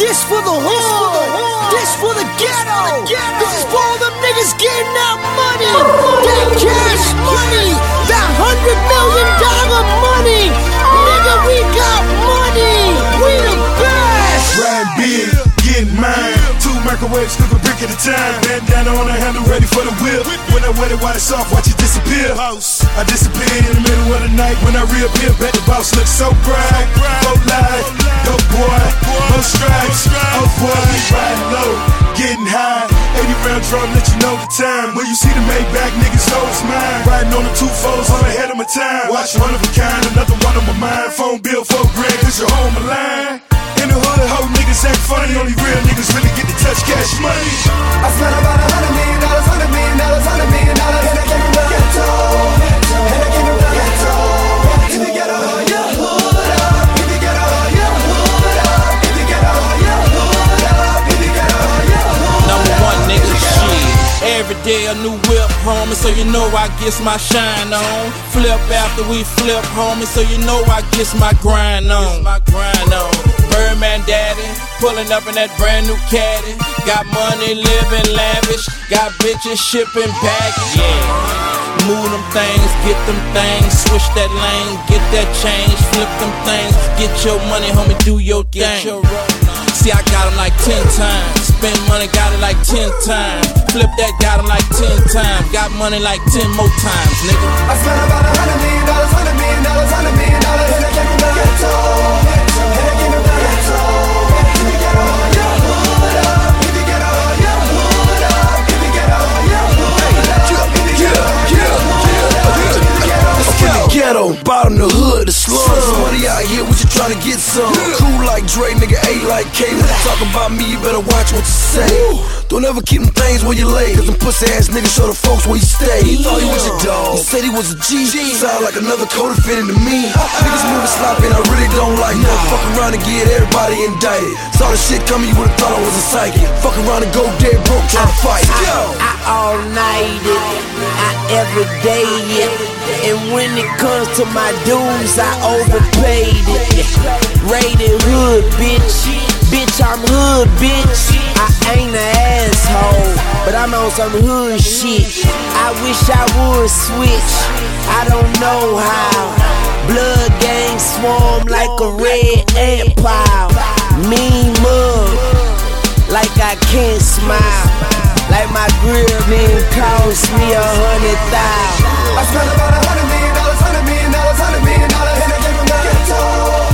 This for the hood, this for the ghetto. This is for all them niggas getting that money, that cash money, that $100 million money. Nigga, we got money, we the best. Riding big, getting mine. 2 microwaves, cook a brick at a time. Bandana on the handle, ready for the whip. When I wet it while it's soft, watch it disappear. I disappear in the middle of the night. When I reappear, bet the boss looks so bright. Go live, go boy, no stripes. Oh boy, we riding low, getting high. 80 round drum, let you know the time. When you see the Maybach, niggas know it's mine. Riding on the 2-4s, I'm ahead of my time. Watch one of a kind, another one on my mind. Phone bill $4 grand, cause you're home line. In the hood, hoe niggas act funny. Only real niggas really get to touch cash money. I spent about $100 million, $100 million, $100 million. And I came from the ghetto, and I came from the ghetto. If you get all your hood up, if you get all your hood up, if you get all your hood up, if you get all your hood up. Number 1 nigga, shit. Every day a new whip, homie, so you know I gets my shine on. Flip after we flip, homie, so you know I gets my grind on. Birdman daddy, pulling up in that brand new caddy. Got money, living lavish, got bitches shipping packages. Yeah, move them things, get them things, switch that lane, get that change, flip them things, get your money, homie, do your thing. See, I got them like 10 times, spend money, got it like 10 times, flip that, got them like 10 times, got money like 10 more times, nigga. I spent about $100 million, $100 million, $100 million, and I came from the ghetto, and I came from the ghetto. If you get all your hood up, if you get all your hood up, if you get all your hood up, if you get all your hood up, if you get all your hood up. Ghetto, bottom the hood, the slums. Somebody out here, we just trying to get some. Cool like Dre, nigga, A like K. When you talk about me, you better watch what you say. Don't ever keep them things where you lay, cause them pussy ass niggas show the folks where you stay. He thought he was your dog, he said he was a G. Sound like another code fitting to me. Niggas moving sloppy and I really don't like that. Fuck around and get everybody indicted. Saw the shit coming, you would've thought I was a psychic. Fuck around and go dead broke trying to fight. I all night it, I every day it. And when it comes to my dues, I overpaid it. Rated hood, bitch. Bitch, I'm hood, bitch. I ain't an asshole, but I'm on some hood shit. I wish I would switch, I don't know how. Blood gang swarm like a red ant pile. Mean mug, like I can't smile. Like my grill didn't cost me $100,000. I spent about $100 million, $100 million, $100 million, and I came from the ghetto.